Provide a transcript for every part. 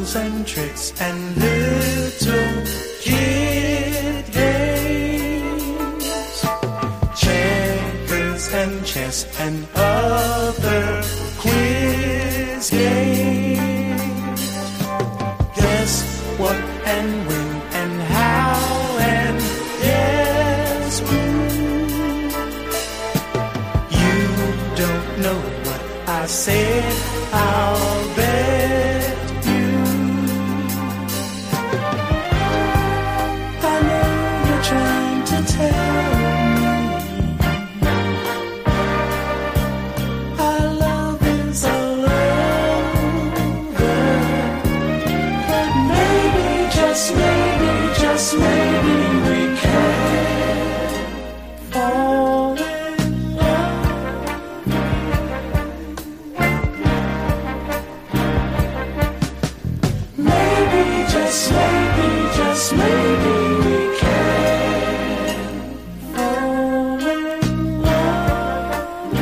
and tricks and little kid games, checkers and chess and other quiz games. Guess what and when and how and yes who. You don't know what I said, I'll bet you. I know you're trying to tell me our love is all over, but maybe, just maybe, just maybe we can fall in love. Maybe, just maybe, just maybe we can fall in love.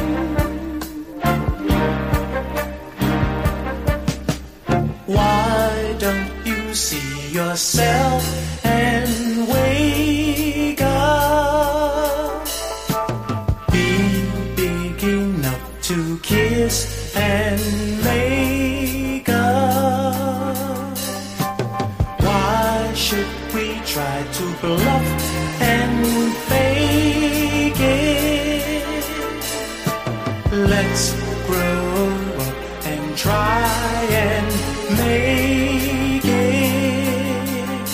Why don't you see yourself and wake up? Be big enough to kiss and make up. Why should we try to bluff and fake it? Let's grow up and try and make it.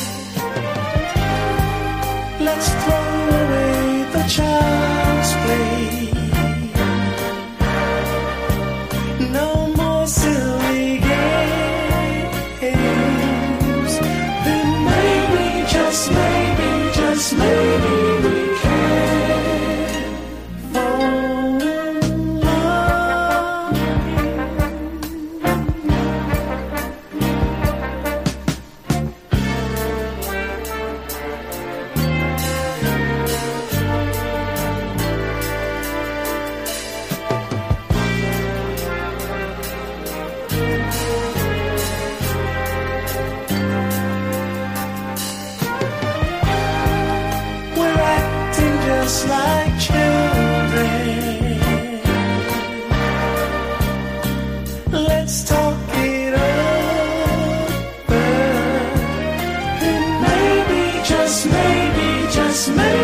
Let's throw away the child's play. No more silly games. Then maybe, just maybe, just maybe we can fall in love. We're acting just like children. Let's talk it over. Then maybe, just maybe, just maybe